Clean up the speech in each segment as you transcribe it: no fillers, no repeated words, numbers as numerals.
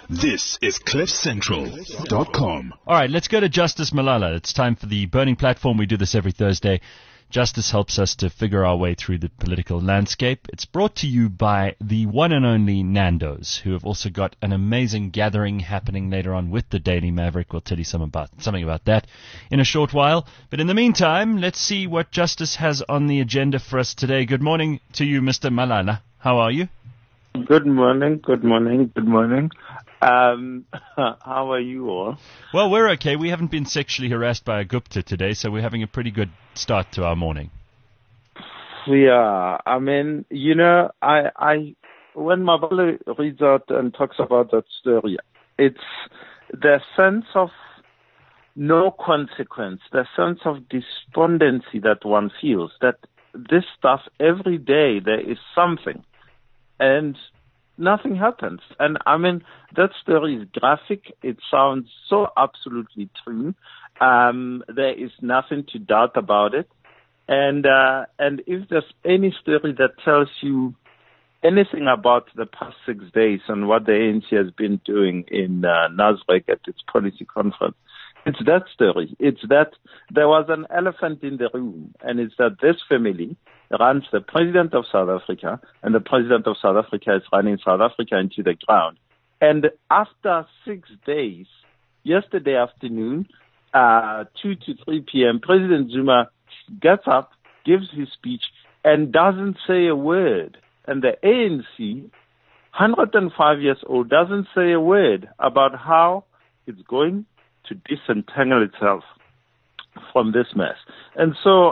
This is CliffCentral.com. All right, let's go to Justice Malala. It's time for the Burning Platform. We do this every Thursday. Justice helps us to figure our way through the political landscape. It's brought to you by the one and only Nando's, who have also got an amazing gathering happening later on with the Daily Maverick. We'll tell you something about that in a short while. But in the meantime, let's see what Justice has on the agenda for us today. Good morning to you, Mr. Malala. How are you? Good morning. How are you all? Well, we're okay. We haven't been sexually harassed by a Gupta today, so we're having a pretty good start to our morning. We are. I mean, I when Mabala reads out and talks about that story, it's the sense of no consequence, the sense of despondency that one feels, that this stuff every day there is something, and nothing happens. And I mean, that story is graphic. It sounds so absolutely true. There is nothing to doubt about it. And if there's any story that tells you anything about the past 6 days and what the ANC has been doing in Nasrec at its policy conference, it's that story. It's that there was an elephant in the room, and it's that this family runs the President of South Africa, and the President of South Africa is running South Africa into the ground. And after 6 days, yesterday afternoon, 2 to 3 p.m., President Zuma gets up, gives his speech, and doesn't say a word. And the ANC, 105 years old, doesn't say a word about how it's going to disentangle itself from this mess. And so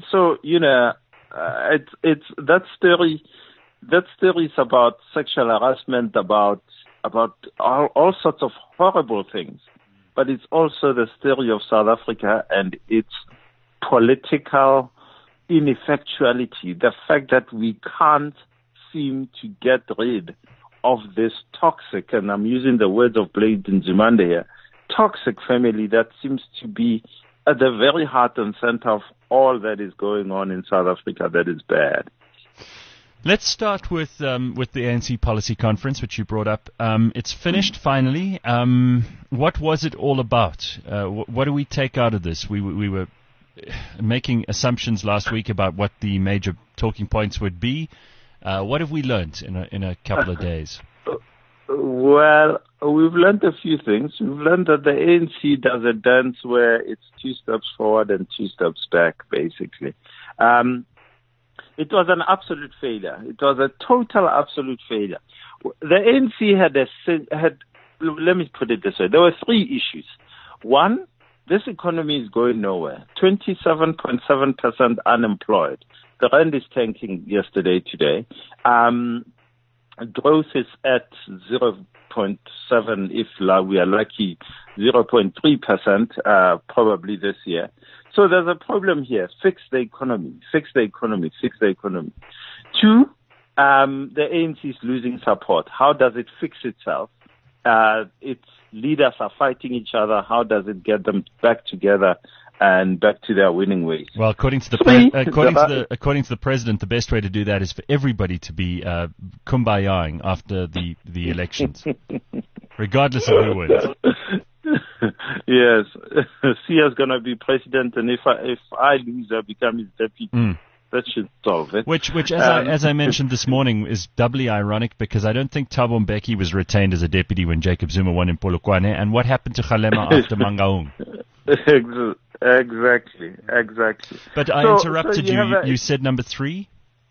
it's that story. That story is about sexual harassment, about all sorts of horrible things. But it's also the story of South Africa and its political ineffectuality. The fact that we can't seem to get rid of this toxic, and I'm using the words of Blade Nzimande here, toxic family that seems to be at the very heart and center of all that is going on in South Africa that is bad. Let's start with the ANC policy conference, which you brought up. It's finished finally. What was it all about? What do we take out of this? We were making assumptions last week about what the major talking points would be. What have we learned in a couple of days? Well, we've learned a few things. We've learned that the ANC does a dance where it's 2 steps forward and 2 steps back, basically. It was an absolute failure. It was a total absolute failure. The ANC had, let me put it this way, there were 3 issues. One, this economy is going nowhere. 27.7% unemployed. The rand is tanking today. Growth is at 0.7, if we are lucky, 0.3% probably this year. So there's a problem here. Fix the economy. 2, the ANC is losing support. How does it fix itself? Its leaders are fighting each other. How does it get them back together and back to their winning ways? Well, according to the president, the best way to do that is for everybody to be kumbayaing after the elections, regardless of who wins. Yes, Sia's going to be president, and if I lose, I become his deputy. That should solve it. Which as I mentioned this morning, is doubly ironic because I don't think Thabo Mbeki was retained as a deputy when Jacob Zuma won in Polokwane. And what happened to Kgalema after Mangaung? Exactly. But I interrupted you. You said number 3?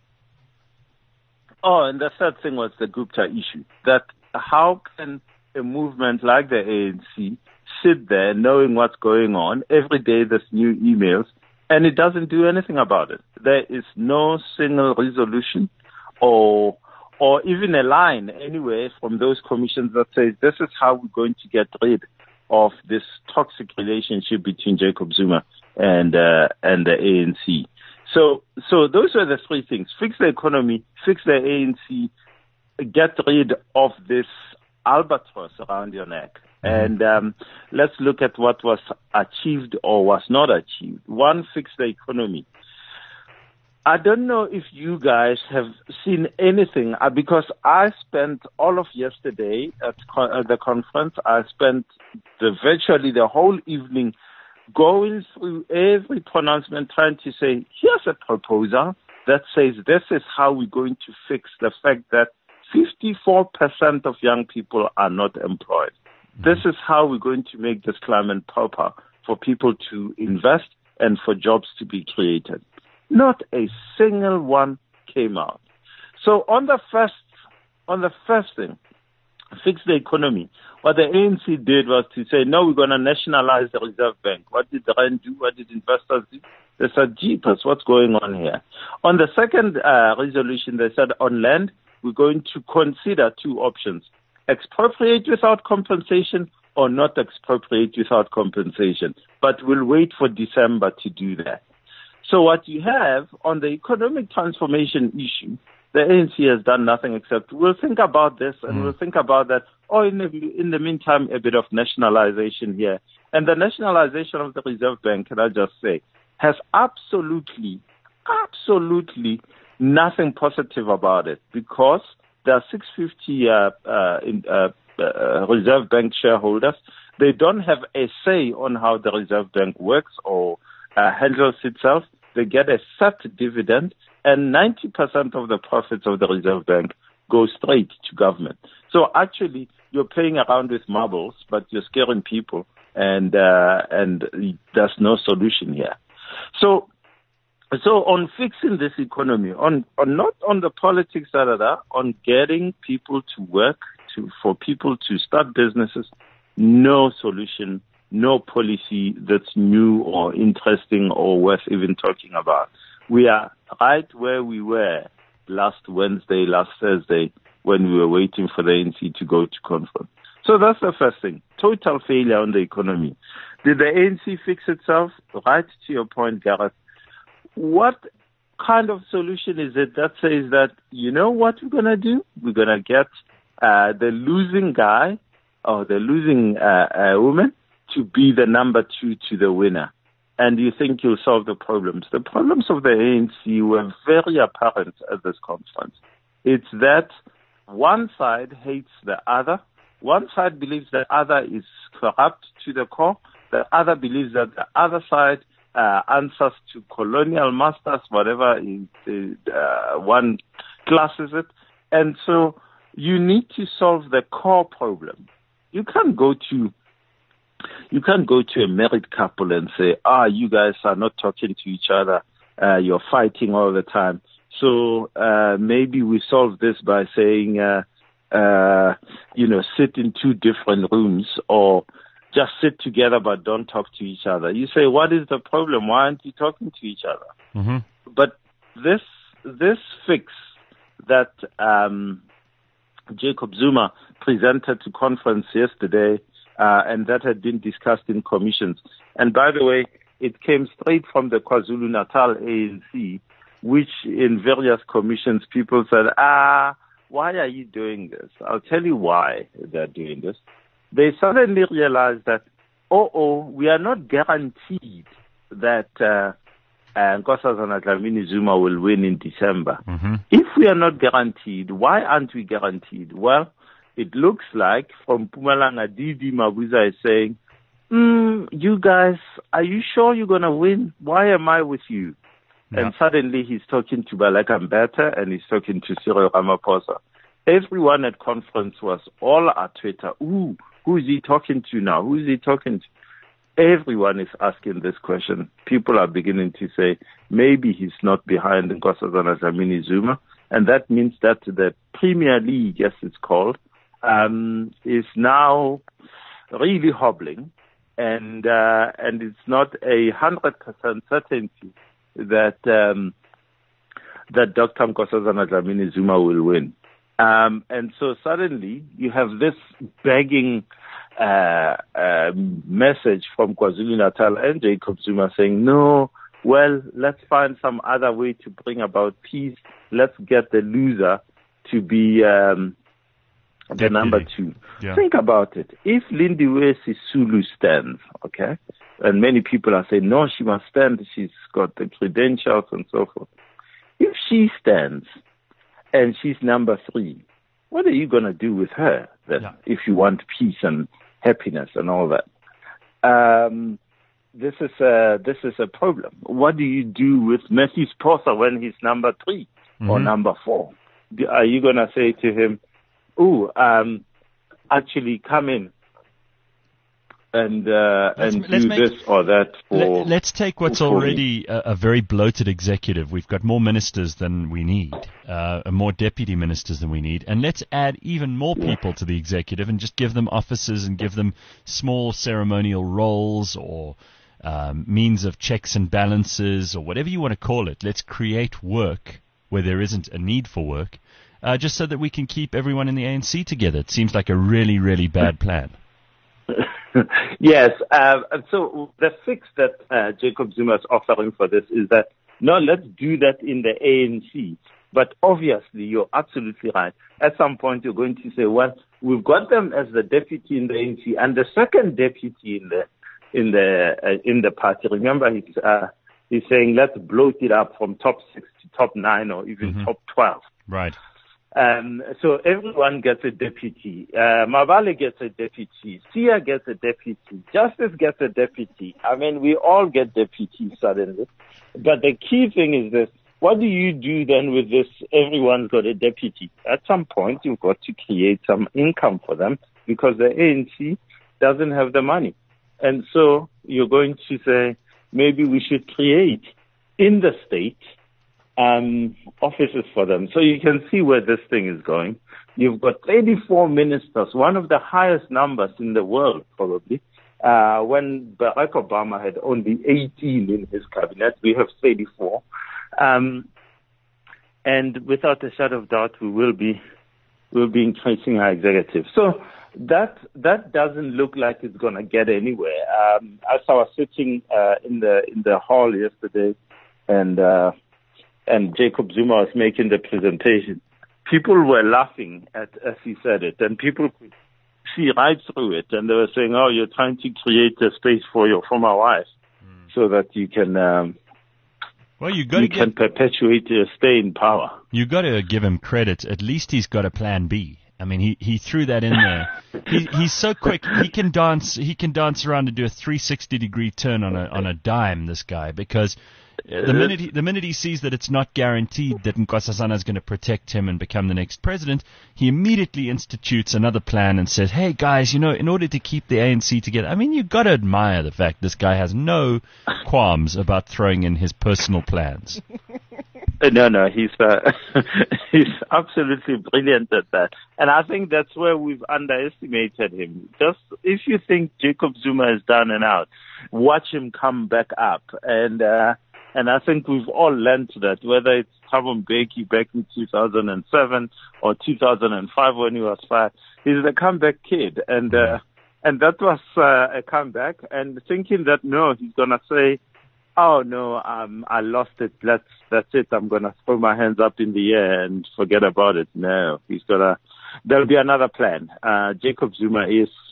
Oh, and the third thing was the Gupta issue. That how can a movement like the ANC sit there knowing what's going on? Every day there's new emails, and it doesn't do anything about it. There is no single resolution or even a line anywhere from those commissions that says this is how we're going to get rid of this toxic relationship between Jacob Zuma and the ANC. So those are the 3 things. Fix the economy, fix the ANC, get rid of this albatross around your neck. And let's look at what was achieved or was not achieved. One, fix the economy. I don't know if you guys have seen anything, because I spent all of yesterday at the conference. I spent virtually the whole evening going through every pronouncement, trying to say, here's a proposal that says this is how we're going to fix the fact that 54% of young people are not employed. This is how we're going to make this climate proper for people to invest and for jobs to be created. Not a single one came out. So on the first thing, fix the economy. What the ANC did was to say, no, we're going to nationalize the Reserve Bank. What did the Rand do? What did investors do? They said, jeepers, what's going on here? On the second resolution, they said on land, we're going to consider two options: expropriate without compensation or not expropriate without compensation. But we'll wait for December to do that. So what you have on the economic transformation issue, the ANC has done nothing except we'll think about this and we'll think about that. Or in the meantime, a bit of nationalization here. And the nationalization of the Reserve Bank, can I just say, has absolutely nothing positive about it, because there are 650 Reserve Bank shareholders. They don't have a say on how the Reserve Bank works or handles itself. They get a set dividend, and 90% of the profits of the Reserve Bank go straight to government. So actually, you're playing around with marbles, but you're scaring people, and there's no solution here. So on fixing this economy, on not on the politics, on getting people to work, for people to start businesses, no solution. No policy that's new or interesting or worth even talking about. We are right where we were last Thursday, when we were waiting for the ANC to go to conference. So that's the first thing. Total failure on the economy. Did the ANC fix itself? Right to your point, Gareth. What kind of solution is it that says that, you know what we're going to do? We're going to get the losing guy or the losing woman to be the number two to the winner, and you think you'll solve the problems. The problems of the ANC were very apparent at this conference. It's that one side hates the other. One side believes the other is corrupt to the core. The other believes that the other side answers to colonial masters, whatever one classes it. And so you need to solve the core problem. You can't go to a married couple and say, you guys are not talking to each other. You're fighting all the time. So maybe we solve this by saying, sit in two different rooms, or just sit together but don't talk to each other. You say, what is the problem? Why aren't you talking to each other? Mm-hmm. But this fix that Jacob Zuma presented to conference yesterday, and that had been discussed in commissions. And by the way, it came straight from the KwaZulu-Natal ANC, which in various commissions people said, why are you doing this? I'll tell you why they're doing this. They suddenly realized that, we are not guaranteed that Nkosazana Dlamini Zuma will win in December. Mm-hmm. If we are not guaranteed, why aren't we guaranteed? Well, it looks like from Mpumalanga, Didi Mabuza is saying, you guys, are you sure you're going to win? Why am I with you? Yeah. And suddenly he's talking to Baleka Mbete and he's talking to Cyril Ramaphosa. Everyone at conference was all at Twitter. Who is he talking to now? Who is he talking to? Everyone is asking this question. People are beginning to say, maybe he's not behind Nkosazana Dlamini Zuma. And that means that the Premier League, as it's called, is now really hobbling, and it's not 100% certainty that Dr. Nkosazana Dlamini Zuma will win. And so suddenly you have this begging message from KwaZulu-Natal and Jacob Zuma saying, no, well, let's find some other way to bring about peace. Let's get the loser to be the number two. Yeah. Think about it. If Lindiwe Sisulu stands, okay, and many people are saying, no, she must stand, she's got the credentials and so forth. If she stands and she's number 3, what are you going to do with her then, if you want peace and happiness and all that? This is a problem. What do you do with Matthew Prosser when he's number 3 or number 4? Are you going to say to him, actually come in and do this or that for... Let's take what's already a very bloated executive. We've got more ministers than we need, more deputy ministers than we need, and let's add even more people to the executive and just give them offices and give them small ceremonial roles or means of checks and balances or whatever you want to call it. Let's create work where there isn't a need for work, just so that we can keep everyone in the ANC together. It seems like a really, really bad plan. Yes. So the fix that Jacob Zuma is offering for this is that, no, let's do that in the ANC. But obviously, you're absolutely right. At some point, you're going to say, well, we've got them as the deputy in the ANC and the second deputy in the party. Remember, he's saying let's bloat it up from top 6 to top 9 or even top 12. Right. So everyone gets a deputy. Mabale gets a deputy. Sia gets a deputy. Justice gets a deputy. I mean, we all get deputies suddenly. But the key thing is this. What do you do then with this? Everyone's got a deputy. At some point, you've got to create some income for them because the ANC doesn't have the money. And so you're going to say, maybe we should create in the state offices for them. So you can see where this thing is going. You've got 84 ministers, one of the highest numbers in the world, probably. When Barack Obama had only 18 in his cabinet, we have 34. And without a shadow of doubt, we will be increasing our executive. So that doesn't look like it's going to get anywhere. As I was sitting in the hall yesterday, and Jacob Zuma was making the presentation, people were laughing as he said it, and people could see right through it, and they were saying, "Oh, you're trying to create a space for my wife, so that you can." Can perpetuate your stay in power. You got to give him credit. At least he's got a plan B. I mean, he threw that in there. He's so quick. He can dance around and do a 360-degree turn on a dime. This guy, because the minute he sees that it's not guaranteed that Nkosazana is going to protect him and become the next president, he immediately institutes another plan and says, "Hey guys, in order to keep the ANC together," I mean, you got to admire the fact this guy has no qualms about throwing in his personal plans. No, he's absolutely brilliant at that, and I think that's where we've underestimated him. Just if you think Jacob Zuma is down and out, watch him come back up, and I think we've all learned that, whether it's Thabo Mbeki back in 2007 or 2005 when he was fired, he's a comeback kid, and that was a comeback, and thinking that no, he's gonna say, "Oh no, I lost it. That's it. I'm gonna throw my hands up in the air and forget about it." No, there'll be another plan. Jacob Zuma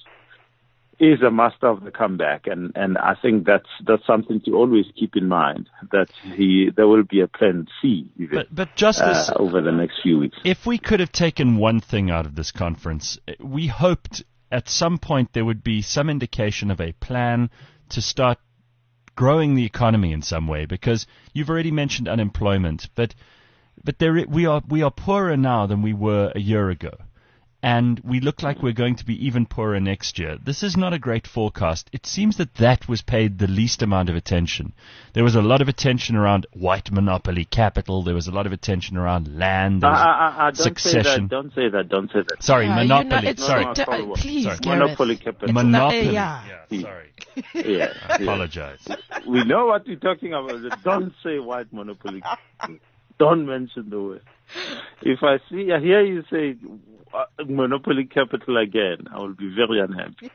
is a master of the comeback, and I think that's something to always keep in mind, that there will be a plan C even, but Justice, over the next few weeks. If we could have taken one thing out of this conference, we hoped at some point there would be some indication of a plan to start growing the economy in some way, because you've already mentioned unemployment, but we are poorer now than we were a year ago. And we look like we're going to be even poorer next year. This is not a great forecast. It seems that was paid the least amount of attention. There was a lot of attention around white monopoly capital. There was a lot of attention around land. There was succession. Don't say that. Sorry, monopoly. Please, sorry. Monopoly capital. Monopoly. Sorry. Yeah. I apologize. We know what you're talking about. Don't say white monopoly. Don't mention the word. If I hear you say monopoly capital again, I will be very unhappy.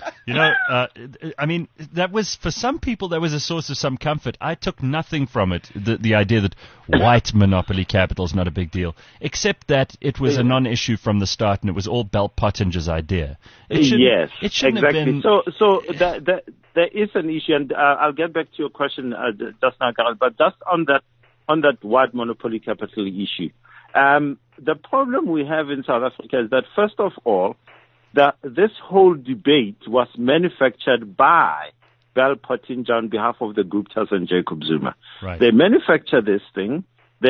I mean, that was, for some people, that was a source of some comfort. I took nothing from it, the idea that white monopoly capital is not a big deal, except that it was a non-issue from the start, and it was all Bell Pottinger's idea. It shouldn't exactly. have been... So there is an issue, and I'll get back to your question just now, Carol, but just on that on that wide monopoly capital issue. The problem we have in South Africa is that, first of all, this whole debate was manufactured by Bell Pottinger on behalf of the Guptas and Jacob Zuma. Right. They manufactured this thing.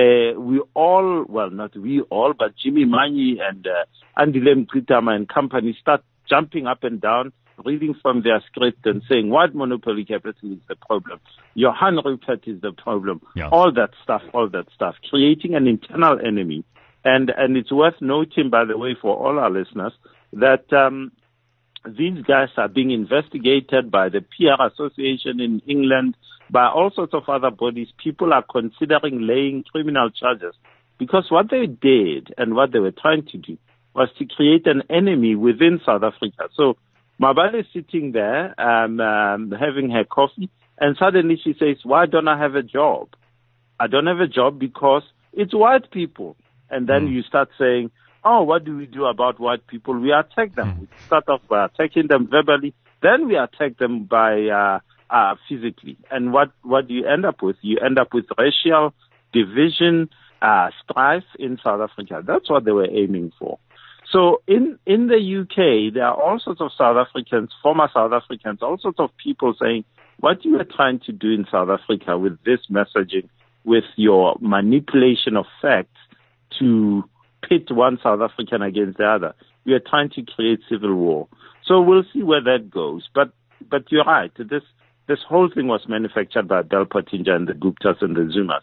Not we all, but Jimmy Manyi and Andile Mkritama and company start jumping up and down, reading from their script and saying wide monopoly capital is the problem. Johan Rupert is the problem. Yeah. All that stuff, creating an internal enemy. And it's worth noting, by the way, for all our listeners, that these guys are being investigated by the PR Association in England, by all sorts of other bodies. People are considering laying criminal charges because what they did and what they were trying to do was to create an enemy within South Africa. So Mabale is sitting there having her coffee, and suddenly she says, why don't I have a job? I don't have a job because it's white people. And then you start saying, oh, what do we do about white people? We attack them. We start off by attacking them verbally. Then we attack them by physically. And what do you end up with? You end up with racial division, strife in South Africa. That's what they were aiming for. So in the UK, there are all sorts of South Africans, former South Africans, all sorts of people saying, what you are trying to do in South Africa with this messaging, with your manipulation of facts to pit one South African against the other, we are trying to create civil war. So we'll see where that goes. But you're right. This whole thing was manufactured by Bell Pottinger and the Guptas and the Zumas.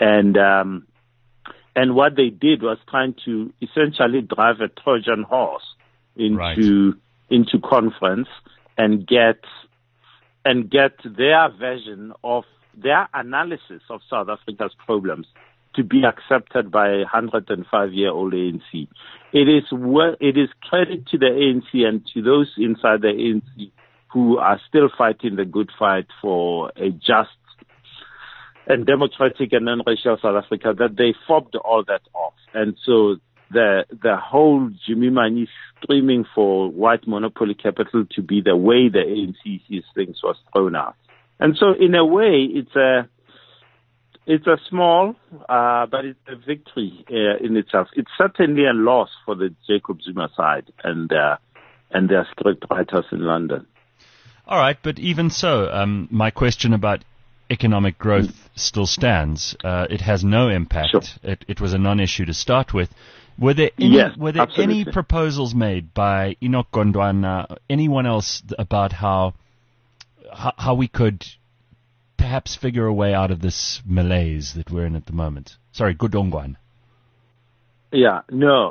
And what they did was trying to essentially drive a Trojan horse into conference and get their version of their analysis of South Africa's problems to be accepted by a 105-year-old ANC. It is credit to the ANC and to those inside the ANC who are still fighting the good fight for a just and democratic and non-racial South Africa that they fobbed all that off. And so the whole Jimmy Manyi screaming for white monopoly capital to be the way the ANC sees things was thrown out. And so in a way, it's a small, but it's a victory in itself. It's certainly a loss for the Jacob Zuma side and their script writers in London. All right, but even so, my question about economic growth still stands. It has no impact. Sure. It was a non-issue to start with. Were there any proposals made by Enoch Gondwana, anyone else, about how we could perhaps figure a way out of this malaise that we're in at the moment? Sorry, Godongwana. Yeah, no.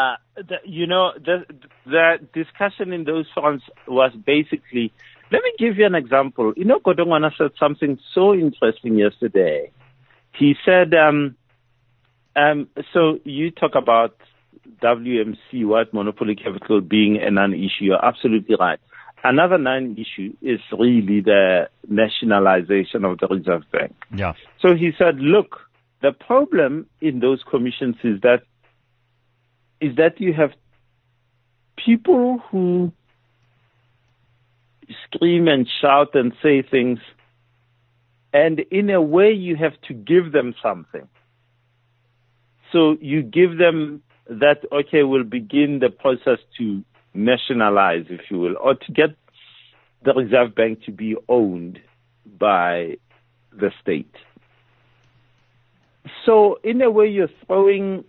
The discussion in those forums was basically, let me give you an example. Godongwana said something so interesting yesterday. He said, so you talk about WMC, white monopoly capital, being a non-issue. You're absolutely right. Another non-issue is really the nationalization of the Reserve Bank. Yeah. So he said, look, the problem in those commissions is that you have people who scream and shout and say things, and in a way you have to give them something. So you give them that, okay, we'll begin the process to nationalize, if you will, or to get the Reserve Bank to be owned by the state. So in a way, you're throwing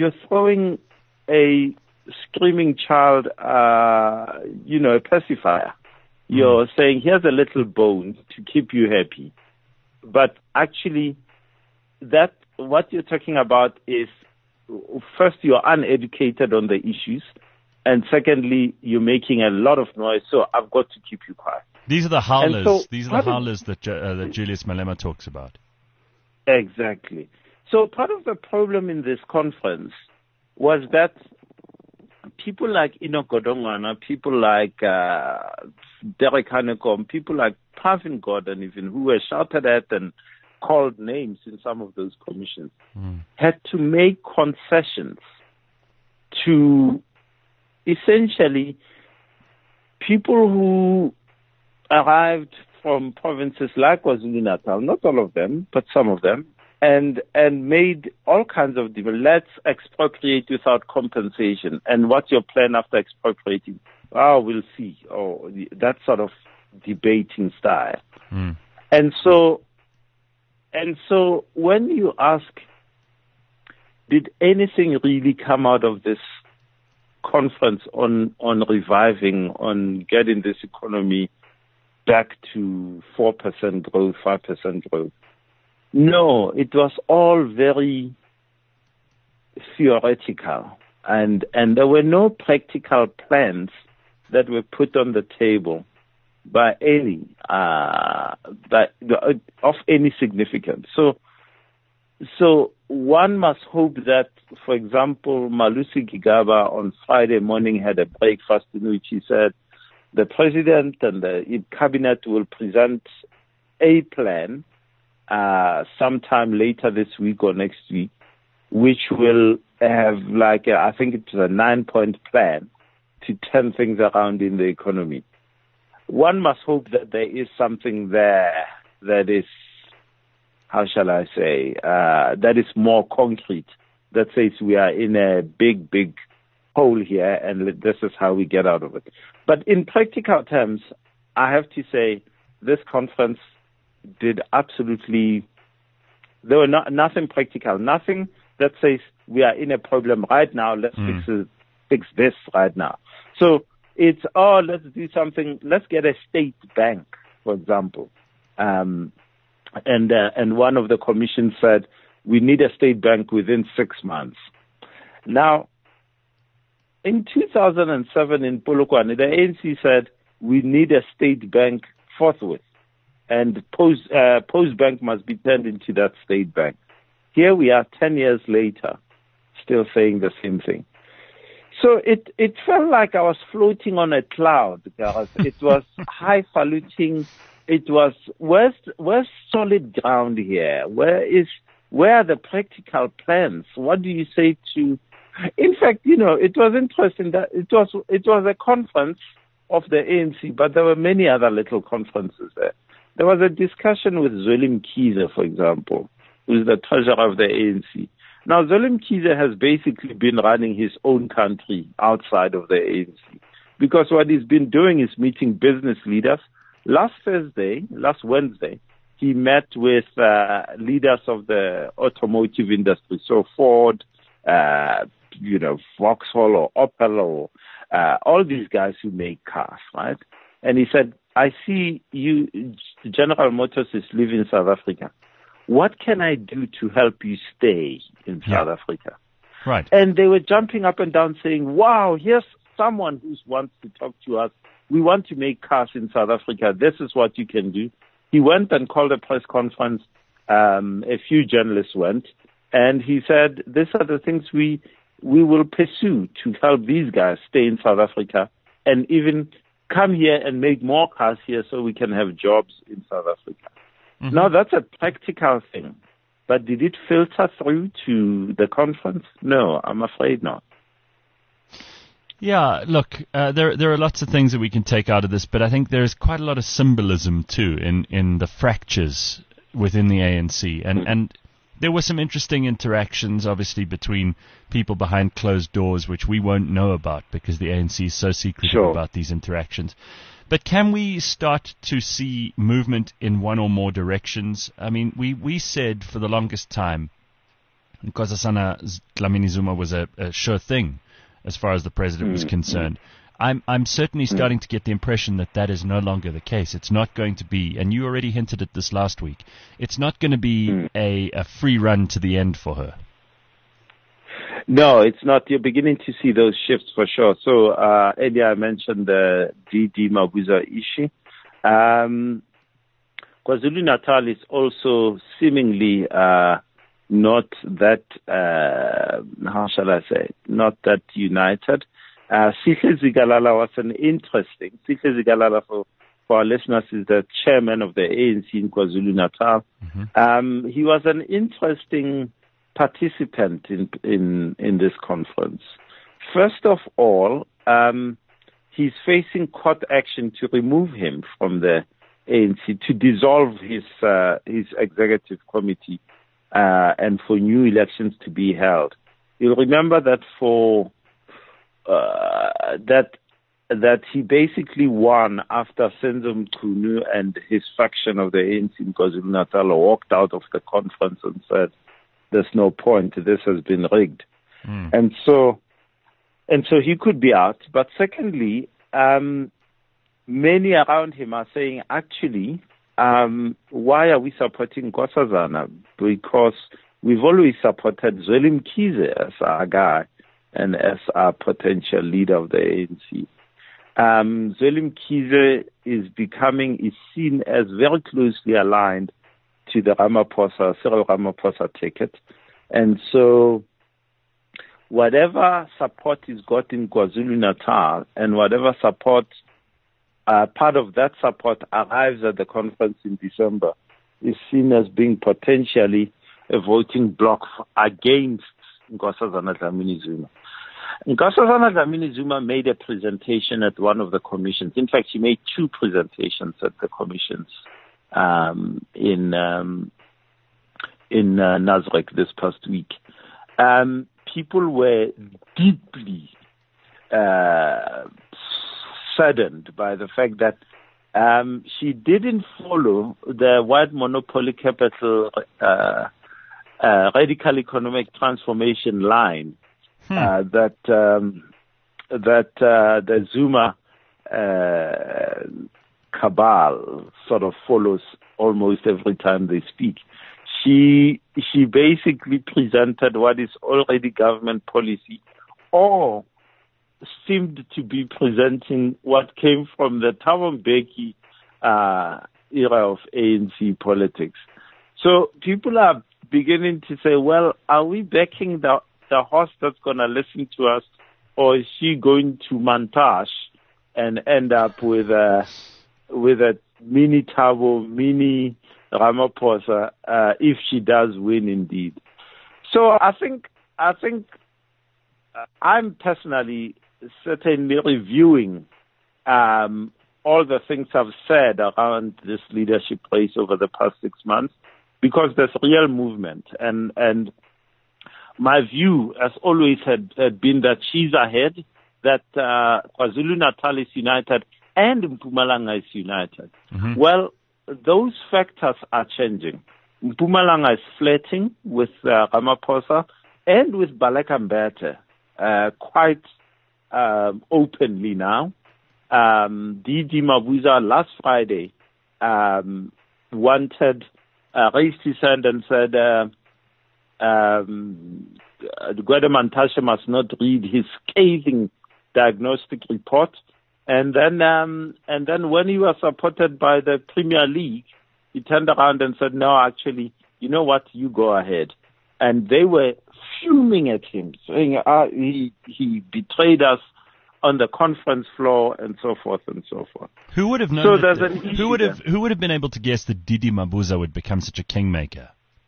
a screaming child, a pacifier. You're saying, here's a little bone to keep you happy. But actually, what you're talking about is, first, you're uneducated on the issues, and secondly, you're making a lot of noise, so I've got to keep you quiet. These are the howlers. These are the howlers that Julius Malema talks about. Exactly. So part of the problem in this conference was that people like Enoch Godongwana, people like Derek Hanekom, people like Pravin Gordhan even, who were shouted at and called names in some of those commissions, had to make concessions to essentially people who arrived from provinces like KwaZulu-Natal, not all of them, but some of them, and made all kinds of deals. Let's expropriate without compensation. And what's your plan after expropriating? Oh, we'll see. Oh, that sort of debating style. Mm. And so when you ask, did anything really come out of this conference on reviving, on getting this economy back to 4% growth, 5% growth? No, it was all very theoretical, and there were no practical plans that were put on the table by any of any significance. So one must hope that, for example, Malusi Gigaba on Friday morning had a breakfast in which he said the president and the cabinet will present a plan sometime later this week or next week, which will have I think it's a 9-point plan to turn things around in the economy. One must hope that there is something there that is, how shall I say, that is more concrete, that says we are in a big, big hole here and this is how we get out of it. But in practical terms, I have to say this conference did absolutely, there were nothing practical, nothing that says we are in a problem right now, let's fix this right now. So it's, let's do something, let's get a state bank, for example. And one of the commissions said, we need a state bank within 6 months. Now, in 2007 in Polokwane, the ANC said, we need a state bank forthwith. And Post Bank must be turned into that state bank. Here we are 10 years later, still saying the same thing. So it felt like I was floating on a cloud, Gareth. It was highfalutin. It was, where's solid ground here? Where are the practical plans? What do you say to? In fact, it was interesting that it was a conference of the ANC, but there were many other little conferences there. There was a discussion with Zweli Mkhize, for example, who is the treasurer of the ANC. Now, Zweli Mkhize has basically been running his own country outside of the ANC, because what he's been doing is meeting business leaders. Last Wednesday, he met with leaders of the automotive industry, so Ford, Vauxhall or Opel or all these guys who make cars, right? And he said, I see you, General Motors is leaving South Africa. What can I do to help you stay in South Africa? Right. And they were jumping up and down saying, wow, here's someone who wants to talk to us. We want to make cars in South Africa. This is what you can do. He went and called a press conference. A few journalists went. And he said, these are the things we will pursue to help these guys stay in South Africa and even come here and make more cars here so we can have jobs in South Africa. Mm-hmm. Now, that's a practical thing. But did it filter through to the conference? No, I'm afraid not. Yeah, look, there are lots of things that we can take out of this, but I think there's quite a lot of symbolism, too, in the fractures within the ANC. And there were some interesting interactions, obviously, between people behind closed doors, which we won't know about because the ANC is so secretive about these interactions. But can we start to see movement in one or more directions? I mean, we said for the longest time, Nkosazana Dlamini Zuma was a sure thing as far as the president was concerned. I'm certainly starting to get the impression that is no longer the case. It's not going to be, and you already hinted at this last week, it's not going to be a free run to the end for her. No, it's not. You're beginning to see those shifts for sure. So earlier I mentioned the DD Mabuza Ishi. KwaZulu-Natal is also seemingly not that, how shall I say, not that united. Sihle Zikalala was Sihle Zikalala for our listeners is the chairman of the ANC in KwaZulu-Natal. Mm-hmm. He was an interesting participant in this conference. First of all, he's facing court action to remove him from the ANC, to dissolve his executive committee and for new elections to be held. You'll remember that that he basically won after Senzo Mchunu and his faction of the ANC in KwaZulu-Natal walked out of the conference and said, "There's no point. This has been rigged." And so he could be out. But secondly, many around him are saying, actually, why are we supporting Nkosazana? Because we've always supported Zweli Mkhize as our guy and as our potential leader of the ANC. Zweli Mkhize is seen as very closely aligned to the Cyril Ramaphosa ticket. And so whatever support he's got in KwaZulu-Natal and whatever support, part of that support arrives at the conference in December, is seen as being potentially a voting bloc against Nkosazana Dlamini-Zuma. Nkosazana Dlamini-Zuma made a presentation at one of the commissions. In fact, she made two presentations at the commissions in Nasrec this past week. People were deeply saddened by the fact that she didn't follow the white monopoly capital radical economic transformation line that the Zuma cabal sort of follows almost every time they speak. She basically presented what is already government policy, or seemed to be presenting what came from the Thabo Mbeki era of ANC politics. So people are beginning to say, well, are we backing the horse that's going to listen to us, or is she going to montage and end up with a mini Thabo, mini Ramaphosa, if she does win indeed? So I think I'm personally certainly reviewing all the things I've said around this leadership race over the past 6 months, because there's real movement. And my view, as always, had been that she's ahead, that KwaZulu-Natal is united and Mpumalanga is united. Mm-hmm. Well, those factors are changing. Mpumalanga is flirting with Ramaphosa and with Baleka Mbete quite openly now. Didi Mabuza last Friday raised his hand and said Gwede Mantashe must not read his scathing diagnostic report. And then when he was supported by the Premier League, he turned around and said, no, actually, you know what, you go ahead. And they were fuming at him, saying he betrayed us on the conference floor and so forth and so forth. Who would have known? Who would have been able to guess that Didi Mabuza would become such a kingmaker?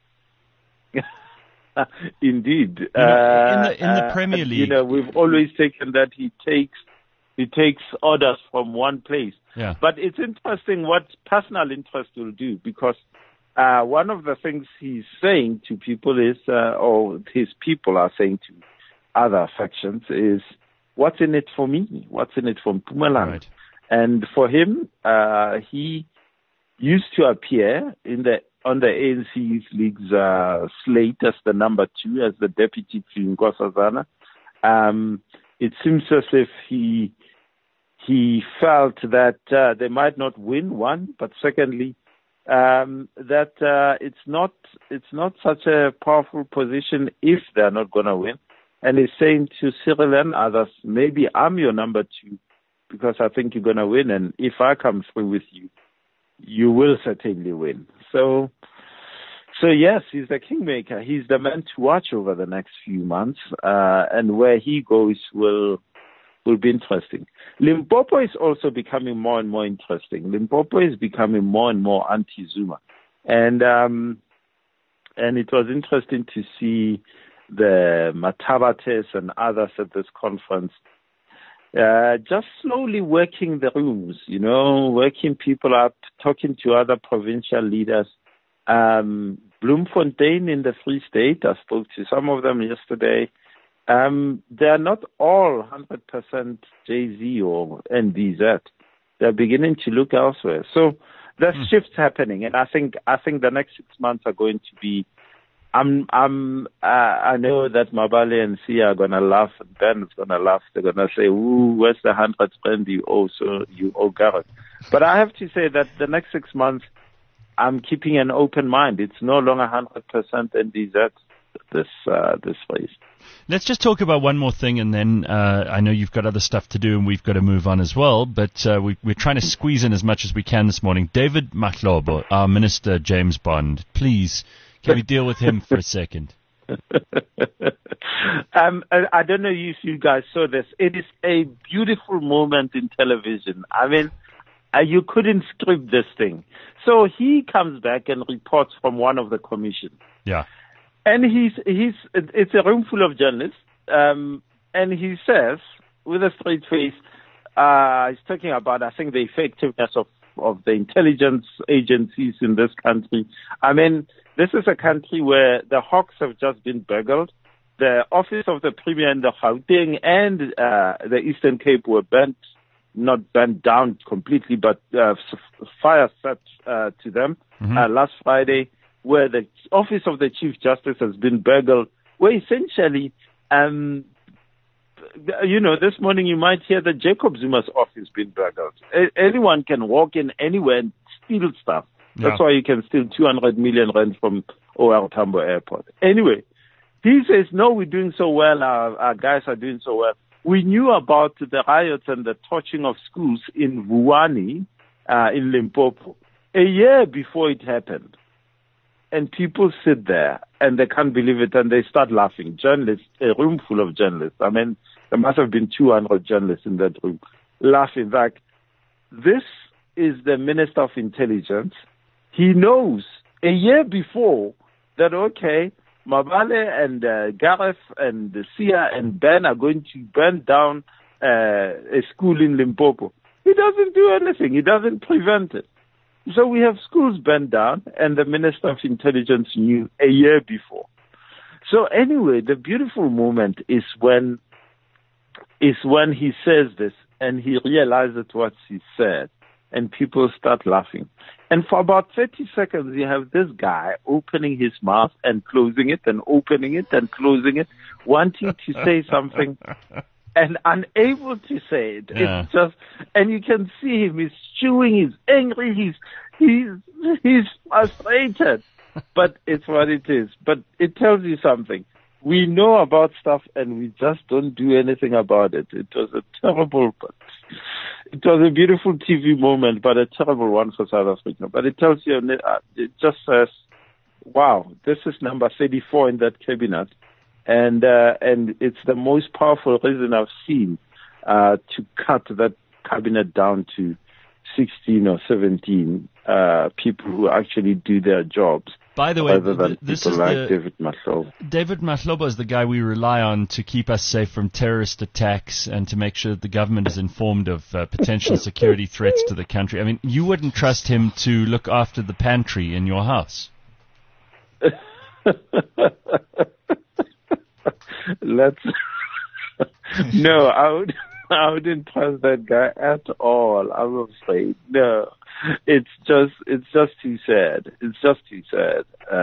Indeed, in the Premier League, we've always taken that he takes orders from one place. Yeah. But it's interesting what personal interest will do, because one of the things he's saying to people is, or his people are saying to other factions, is, what's in it for me? What's in it for Mpumalanga? Right. And for him, he used to appear on the ANC Youth League's slate as the number 2, as the deputy to Nkosazana. It seems as if he felt that they might not win, one, but secondly, that it's not such a powerful position if they're not going to win. And he's saying to Cyril and others, maybe I'm your number 2 because I think you're going to win. And if I come through with you, you will certainly win. So yes, he's the kingmaker. He's the man to watch over the next few months. And where he goes will be interesting. Limpopo is also becoming more and more interesting. Limpopo is becoming more and more anti-Zuma. And it was interesting to see the Matabates and others at this conference just slowly working the rooms, working people up, talking to other provincial leaders, Bloemfontein in the Free State, I spoke to some of them yesterday. They're not all 100% Jay-Z or NDZ. They're beginning to look elsewhere. So there's shifts happening, and I think the next 6 months are going to be. I know that Mabale and Sia are gonna laugh, and Ben is gonna laugh. They're gonna say, "Ooh, where's the 100 rand you owe Gareth?" But I have to say that the next 6 months, I'm keeping an open mind. It's no longer 100% NDZ this phase. Let's just talk about one more thing, and then I know you've got other stuff to do, and we've got to move on as well. But we're trying to squeeze in as much as we can this morning. David Mahlobo, our Minister James Bond, please, can we deal with him for a second? I don't know if you guys saw this. It is a beautiful moment in television. I mean, you couldn't script this thing. So he comes back and reports from one of the commissions. Yeah. And it's a room full of journalists, and he says, with a straight face, he's talking about, I think, the effectiveness of the intelligence agencies in this country. I mean, this is a country where the Hawks have just been burgled. The office of the Premier in the Gauteng and the Eastern Cape were not burnt down completely, but fire set to them last Friday, where the office of the Chief Justice has been burgled, where essentially, this morning you might hear that Jacob Zuma's office been burgled. Anyone can walk in anywhere and steal stuff. Yeah. That's why you can steal 200 million rand from OR Tambo Airport. Anyway, he says, no, we're doing so well, our guys are doing so well. We knew about the riots and the torching of schools in Vuwani, in Limpopo, a year before it happened. And people sit there and they can't believe it and they start laughing. Journalists, a room full of journalists. I mean, there must have been 200 journalists in that room laughing. Like, this is the Minister of Intelligence. He knows a year before that, okay, Mabale and Gareth and Sia and Ben are going to burn down a school in Limpopo. He doesn't do anything. He doesn't prevent it. So we have schools burned down, and the Minister of Intelligence knew a year before. So anyway, the beautiful moment is when he says this, and he realizes what he said, and people start laughing. And for about 30 seconds, you have this guy opening his mouth and closing it, and opening it and closing it, wanting to say something, and unable to say it. Yeah. It's just, and you can see him, he's chewing, he's angry, he's frustrated. But it's what it is. But it tells you something. We know about stuff and we just don't do anything about it. It was a beautiful TV moment, but a terrible one for South Africa. But it tells you, it just says, wow, this is number 34 in that cabinet. And it's the most powerful reason I've seen to cut that cabinet down to 16 or 17 people who actually do their jobs. By the way, other than this is like David Mahlobo. David Mahlobo is the guy we rely on to keep us safe from terrorist attacks and to make sure that the government is informed of potential security threats to the country. I mean, you wouldn't trust him to look after the pantry in your house. No, I wouldn't trust that guy at all. I'm afraid. No, it's just too sad. It's just too sad.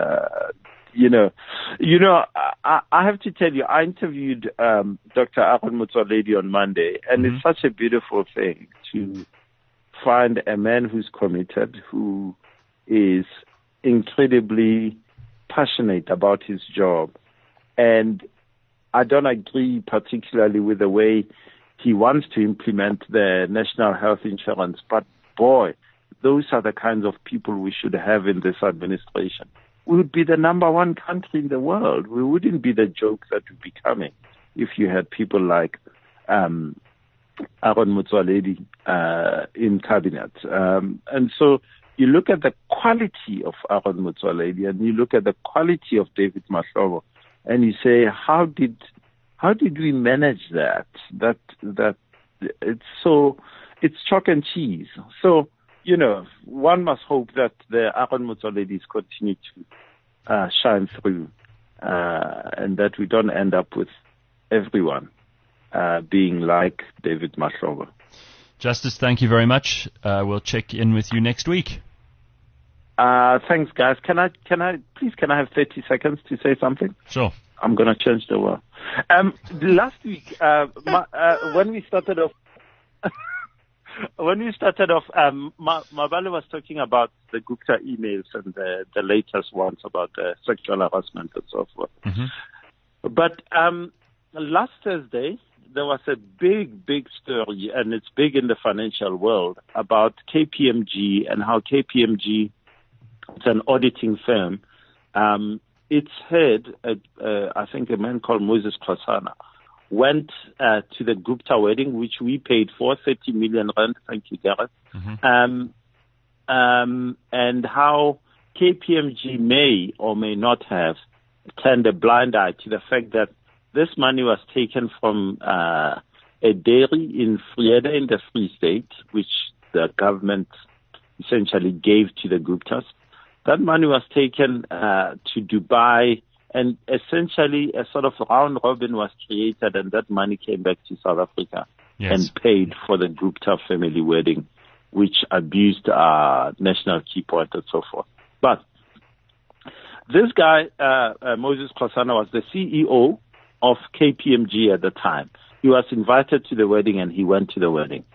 I have to tell you, I interviewed Dr. Aaron Motsoaledi on Monday, and it's such a beautiful thing to find a man who's committed, who is incredibly passionate about his job. And I don't agree particularly with the way he wants to implement the national health insurance, but boy, those are the kinds of people we should have in this administration. We would be the number one country in the world. We wouldn't be the joke that we're becoming if you had people like Aaron Motsoaledi in cabinet. And so you look at the quality of Aaron Motsoaledi and you look at the quality of David Mahlobo, and you say, how did we manage that? That it's chalk and cheese. So, one must hope that the Aaron Motsoaledis continue shine through, and that we don't end up with everyone being like David Mahlobo. Justice, thank you very much. We'll check in with you next week. Thanks, guys. Can I have 30 seconds to say something? Sure. I'm going to change the world. Last week, when we started off, Mabale was talking about the Gupta emails and the latest ones about sexual harassment and so forth. Mm-hmm. But last Thursday, there was a big story, and it's big in the financial world, about KPMG and how KPMG, it's an auditing firm, its head, I think a man called Moses Kosana, went to the Gupta wedding, which we paid for, 30 million rand, thank you, Gareth, mm-hmm. And how KPMG may or may not have turned a blind eye to the fact that this money was taken from a dairy in Vrede in the Free State, which the government essentially gave to the Guptas. That money was taken to Dubai, and essentially a sort of round robin was created, and that money came back to South Africa and paid for the Gupta family wedding, which abused national key point and so forth. But this guy, Moses Kosana, was the CEO of KPMG at the time. He was invited to the wedding, and he went to the wedding.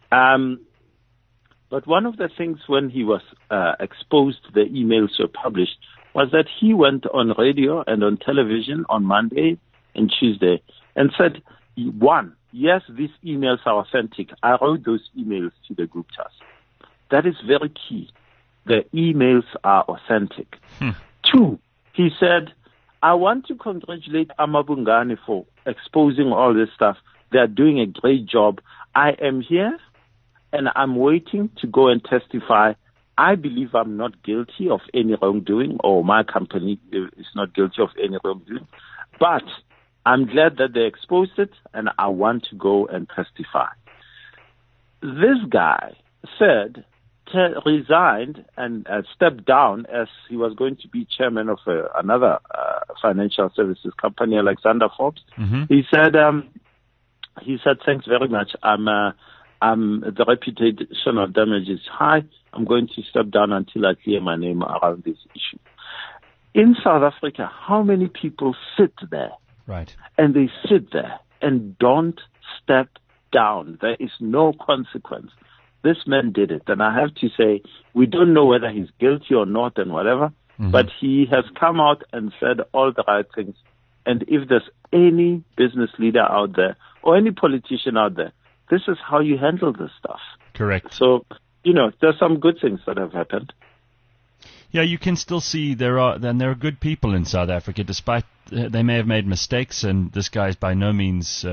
But one of the things when he was exposed, the emails were published, was that he went on radio and on television on Monday and Tuesday and said, one, yes, these emails are authentic. I wrote those emails to the Guptas. That is very key. The emails are authentic. Two, he said, I want to congratulate Amabungani for exposing all this stuff. They are doing a great job. I am here, and I'm waiting to go and testify. I believe I'm not guilty of any wrongdoing, or my company is not guilty of any wrongdoing. But I'm glad that they exposed it, and I want to go and testify. This guy said, resigned and stepped down as he was going to be chairman of another financial services company, Alexander Forbes. Mm-hmm. He said, thanks very much. The reputation of damage is high. I'm going to step down until I clear my name around this issue. In South Africa, how many people sit there? Right. And they sit there and don't step down. There is no consequence. This man did it. And I have to say, we don't know whether he's guilty or not and whatever, but he has come out and said all the right things. And if there's any business leader out there or any politician out there, this is how you handle this stuff. Correct. So, there's some good things that have happened. Yeah, you can still see there are good people in South Africa, despite they may have made mistakes, and this guy is by no means,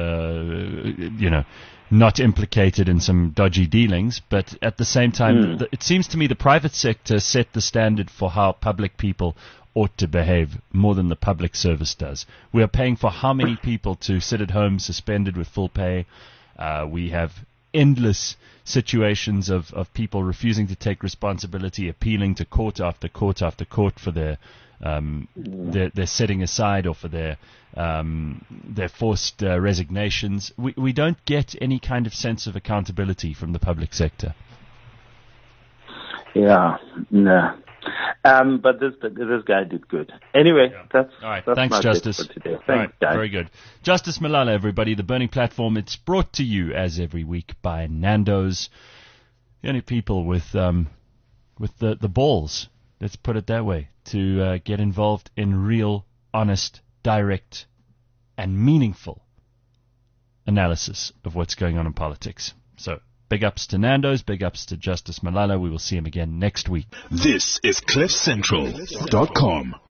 not implicated in some dodgy dealings. But at the same time, it seems to me the private sector set the standard for how public people ought to behave more than the public service does. We are paying for how many people to sit at home suspended with full pay. We have endless situations of people refusing to take responsibility, appealing to court after court after court for their setting aside or for their forced resignations. We don't get any kind of sense of accountability from the public sector. Yeah, no. But this guy did good. Anyway, that's all right. That's Thanks, Justice. for today. Thanks, all right, guys. very good. Justice Malala, everybody. The Burning Platform. It's brought to you as every week by Nando's. The only people with the balls, let's put it that way, to get involved in real, honest, direct, and meaningful analysis of what's going on in politics. So, big ups to Nando's, big ups to Justice Malala. We will see him again next week. This is CliffCentral.com.